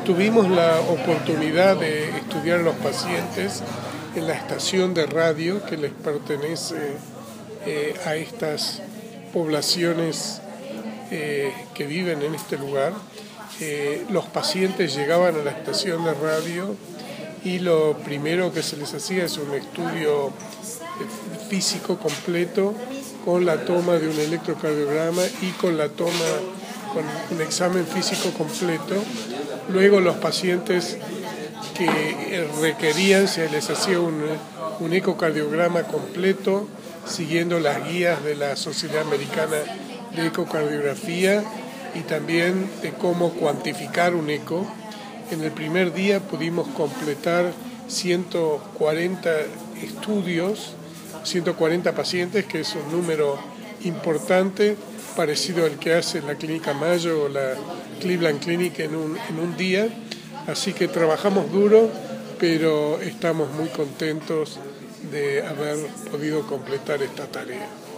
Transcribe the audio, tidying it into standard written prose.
Tuvimos la oportunidad de estudiar a los pacientes en la estación de radio que les pertenece a estas poblaciones que viven en este lugar. Los pacientes llegaban a la estación de radio y lo primero que se les hacía es un estudio físico completo con la toma de un electrocardiograma y con un examen físico completo. Luego los pacientes que requerían se les hacía un ecocardiograma completo siguiendo las guías de la Sociedad Americana de Ecocardiografía y también de cómo cuantificar un eco. En el primer día pudimos completar 140 estudios, 140 pacientes, que es un número importante, parecido al que hace la Clínica Mayo o la Cleveland Clinic en un día. Así que trabajamos duro, pero estamos muy contentos de haber podido completar esta tarea.